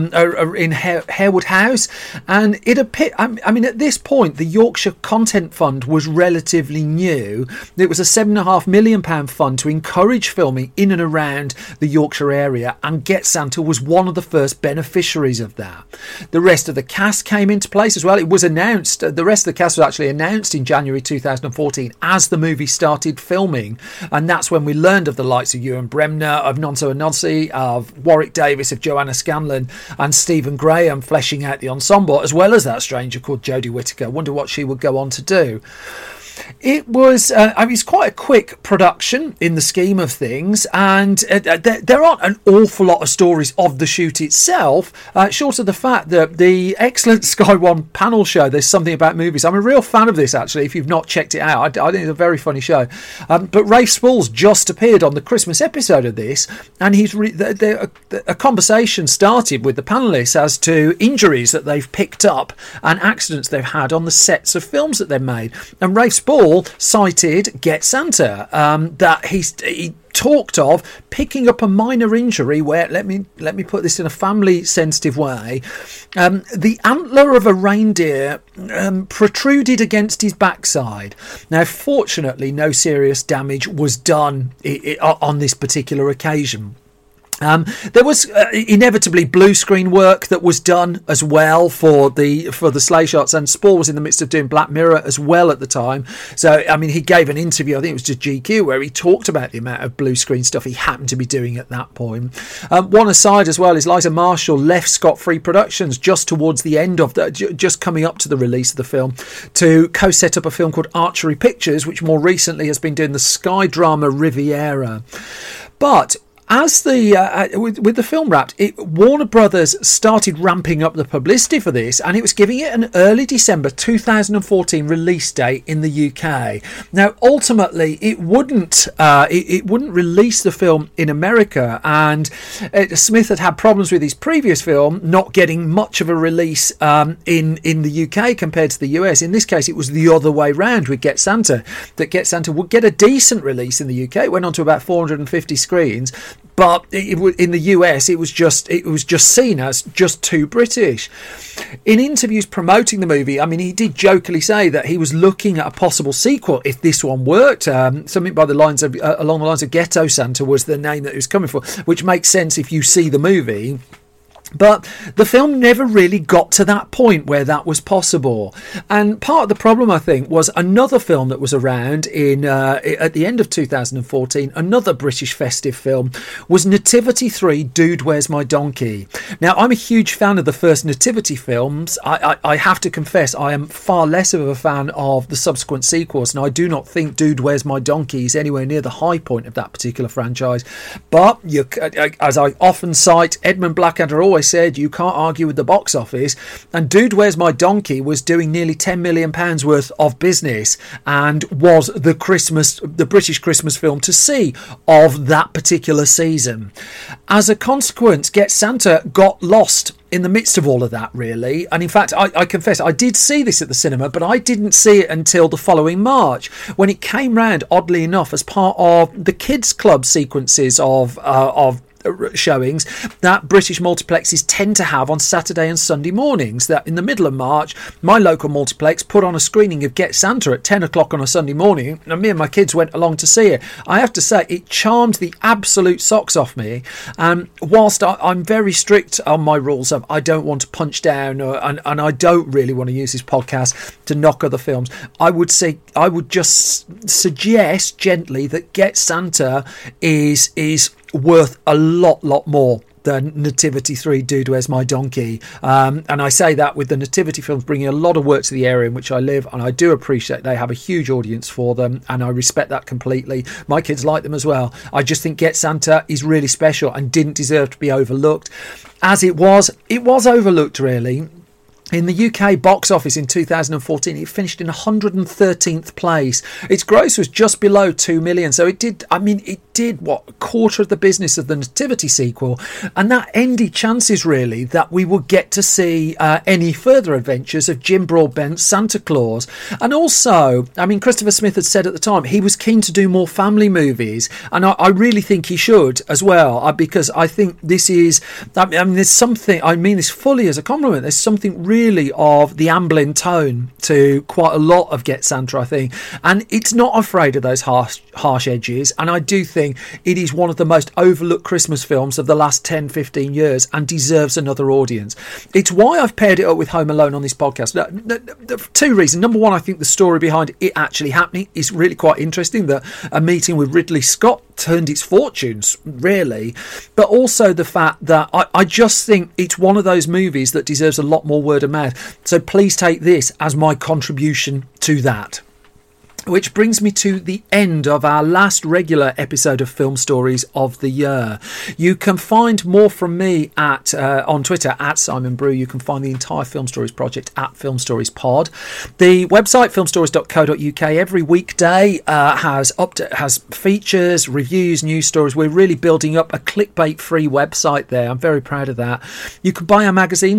in Harewood House, and it appeared, at this point the Yorkshire Content Fund was relatively new. It was a £7.5 million fund to encourage filming in and around the Yorkshire area, and Get Santa was one of the first beneficiaries of that. The rest of the cast came into place as well. It was announced, the rest of the cast was actually announced in January 2014 as the movie started filming, and that's when we learned of the likes of Ewan Bremner, of Nonso Anonsi, of Warwick Davis, of Joanna Scanlon, and Stephen Graham fleshing out the ensemble, as well as that stranger called Jodie Whittaker. Wonder what she would go on to do. It was, it's quite a quick production in the scheme of things, and there aren't an awful lot of stories of the shoot itself, short of the fact that the excellent Sky One panel show, There's Something About Movies. I'm a real fan of this, actually, if you've not checked it out. I think it's a very funny show. But Rafe Spall's just appeared on the Christmas episode of this, and a conversation started with the panellists as to injuries that they've picked up and accidents they've had on the sets of films that they've made. And Rafe Spall cited Get Santa, that he talked of picking up a minor injury where, let me put this in a family sensitive way, the antler of a reindeer protruded against his backside. Now fortunately no serious damage was done on this particular occasion. There was inevitably blue screen work that was done as well for the sleigh shots, and Spall was in the midst of doing Black Mirror as well at the time. So he gave an interview, I think it was to GQ, where he talked about the amount of blue screen stuff he happened to be doing at that point. One aside as well is Liza Marshall left Scott Free Productions just towards the end of just coming up to the release of the film, to co-set up a film called Archery Pictures, which more recently has been doing the Sky drama Riviera. But as with the film wrapped, Warner Brothers started ramping up the publicity for this, and it was giving it an early December 2014 release date in the UK. Now, ultimately, it wouldn't release the film in America, and Smith had problems with his previous film not getting much of a release in the UK compared to the US. In this case, it was the other way round with Get Santa, that Get Santa would get a decent release in the UK. It went on to about 450 screens. But in the US, it was just seen as just too British. In interviews promoting the movie, he did jokingly say that he was looking at a possible sequel if this one worked. Something by the lines of along the lines of Ghetto Santa was the name that he was coming for, which makes sense if you see the movie. But the film never really got to that point where that was possible. And part of the problem, I think, was another film that was around at the end of 2014, another British festive film, was Nativity 3, Dude, Where's My Donkey? Now, I'm a huge fan of the first Nativity films. I have to confess, I am far less of a fan of the subsequent sequels, and I do not think Dude, Where's My Donkey is anywhere near the high point of that particular franchise. But, as I often cite, Edmund Blackadder always said, you can't argue with the box office, and Dude, Where's My Donkey was doing nearly £10 million worth of business and was the British Christmas film to see of that particular season. As a consequence, Get Santa got lost in the midst of all of that, really. And in fact, I confess, I did see this at the cinema, but I didn't see it until the following March, when it came round, oddly enough, as part of the kids' club sequences of showings that British multiplexes tend to have on Saturday and Sunday mornings. That in the middle of March, my local multiplex put on a screening of Get Santa at 10 o'clock on a Sunday morning, and me and my kids went along to see it. I have to say, it charmed the absolute socks off me. Whilst I'm very strict on my rules of I don't want to punch down, and I don't really want to use this podcast to knock other films, I would just suggest gently that Get Santa is worth a lot more than Nativity 3, Dude, Where's My Donkey? And I say that with the Nativity films bringing a lot of work to the area in which I live, and I do appreciate they have a huge audience for them, and I respect that completely. My kids like them as well. I just think Get Santa is really special and didn't deserve to be overlooked. As it was overlooked, really. In the UK box office in 2014, it finished in 113th place. Its gross was just below 2 million. So it did a quarter of the business of the Nativity sequel. And that ended chances, really, that we would get to see any further adventures of Jim Broadbent's Santa Claus. And also, Christopher Smith had said at the time he was keen to do more family movies. And I really think he should as well, because I think this is, there's something, I mean this fully as a compliment, there's something really of the Amblin tone to quite a lot of Get Santa, I think, and it's not afraid of those harsh edges, and I do think it is one of the most overlooked Christmas films of the last 10-15 years and deserves another audience. It's why I've paired it up with Home Alone on this podcast. Two reasons. Number one, I think the story behind it actually happening is really quite interesting, that a meeting with Ridley Scott turned its fortunes, really, but also the fact that I just think it's one of those movies that deserves a lot more word of mouth. So please take this as my contribution to that. Which brings me to the end of our last regular episode of Film Stories of the year. You can find more from me on Twitter at Simon Brew. You can find the entire Film Stories project at Film Stories Pod. The website filmstories.co.uk every weekday has features, reviews, news stories. We're really building up a clickbait-free website there. I'm very proud of that. You can buy our magazine,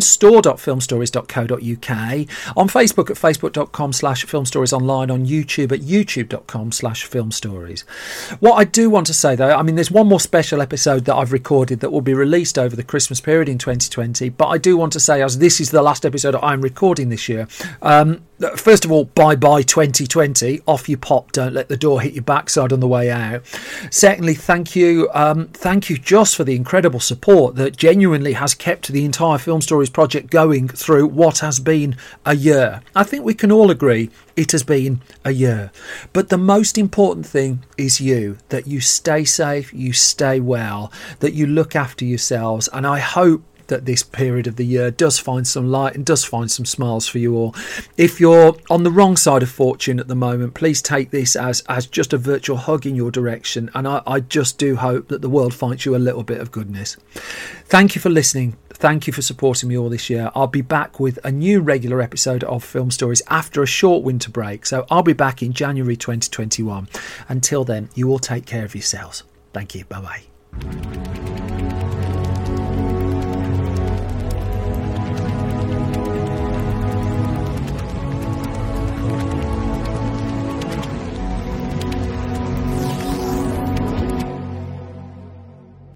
store.filmstories.co.uk, on Facebook at facebook.com/filmstoriesonline, on YouTube at youtube.com/filmstories. What I do want to say, though, there's one more special episode that I've recorded that will be released over the Christmas period in 2020, but I do want to say, as this is the last episode I'm recording this year, first of all, bye-bye 2020, off you pop, don't let the door hit your backside on the way out. Secondly, thank you Joss for the incredible support that genuinely has kept the entire Film Stories project going through what has been a year. I think we can all agree it has been a year. But the most important thing is that you stay safe, you stay well, that you look after yourselves, and I hope that this period of the year does find some light and does find some smiles for you all. If you're on the wrong side of fortune at the moment, please take this as just a virtual hug in your direction, and I just do hope that the world finds you a little bit of goodness. Thank you for listening. Thank you for supporting me all this year. I'll be back with a new regular episode of Film Stories after a short winter break, so I'll be back in January 2021. Until then, you all take care of yourselves. Thank you. Bye-bye.